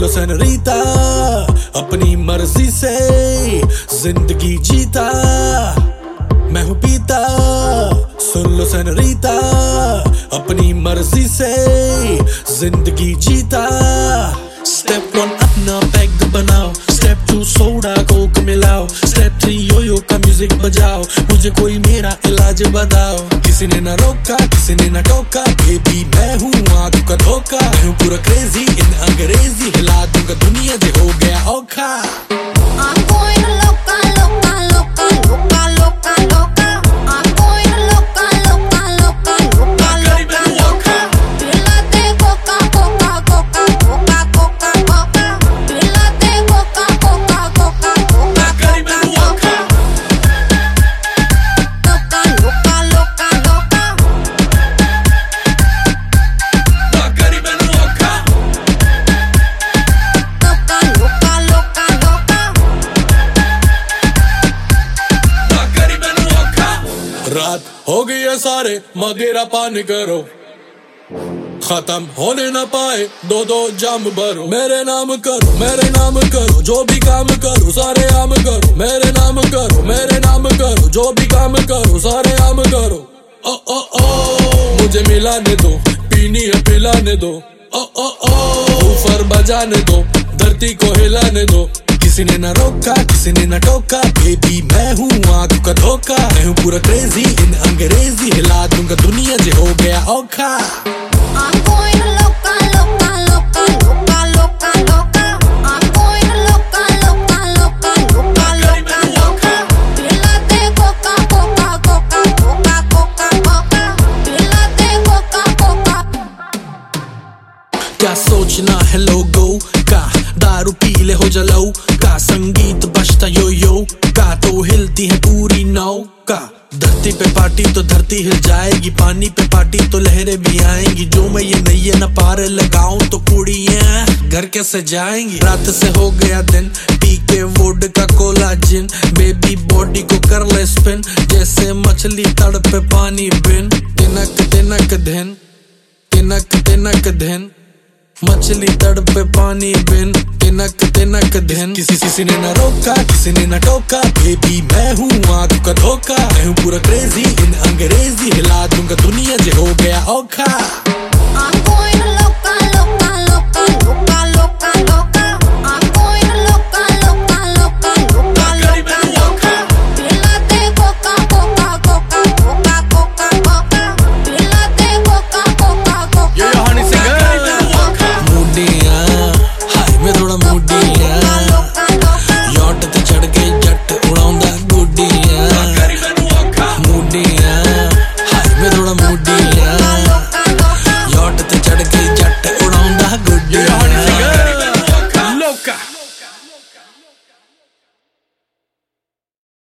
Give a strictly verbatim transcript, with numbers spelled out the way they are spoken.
लो सेनोरीता, अपनी मर्जी से जिंदगी जीता मैं हूँ पीता। सुन लो सेनोरीता, अपनी मर्जी से जिंदगी जीता। स्टेप वन अपना पैग बनाओ, स्टेप टू सोडा कोक मिलाओ, स्टेप थ्री योयो का म्यूजिक बजाओ, मुझे कोई मेरा इलाज बताओ। किसी ने ना रोका, किसी ने ना टोका, बेबी मैं हूँ आंखों का धोखा। मैं हूँ पूरा क्रेजी इन अंग्रेजी, हिला दूंगा दुनिया जो हो गया औखा। रात हो गई है सारे मदिरा पानी करो, खत्म होने ना पाए दो दो जाम भरो। मेरे नाम करो, मेरे नाम करो, जो भी काम करो सारे आम करो। मेरे नाम करो, मेरे नाम करो, जो भी काम करो सारे आम करो। ओ ओ ओ मुझे मिलाने दो, पीनी है पिलाने दो। ओ ओ ओ ऊपर बजाने दो, धरती को हिलाने दो। किसी ने ना रोका, किसी ने ना टोका, बेबी मैं हूँ आंखों का धोखा। मैं हूँ पूरा क्रेजी इन अंग्रेजी, हिला दूंगा दुनिया जो हो गया औखा। क्या सोचना है लोगों का, दारू पी ले हो जलाओ का, संगीत बजता यो यो का, तो हिलती है पूरी नौका। धरती पे पार्टी तो धरती हिल जाएगी, पानी पे पार्टी तो लहरें भी आएंगी। जो मैं ये नैये न पार लगाऊं तो कुड़ियां घर कैसे जाएंगी। रात से हो गया दिन, पी के वोड का कोला जिन, बेबी बॉडी को कर ले स्पिन, जैसे मछली तड़पे पानी बिन। तिनक तिनक दिन, तिनक तिनक दिन, मछली तड़पे पानी बिन, तिनक तिनक दिन। किसी किसी ने ना रोका, किसी ने ना टोका, बेबी मैं हूँ आंखों का धोखा। मैं हूँ पूरा क्रेजी इन अंग्रेजी, हिला दूंगा दुनिया जो हो गया औखा।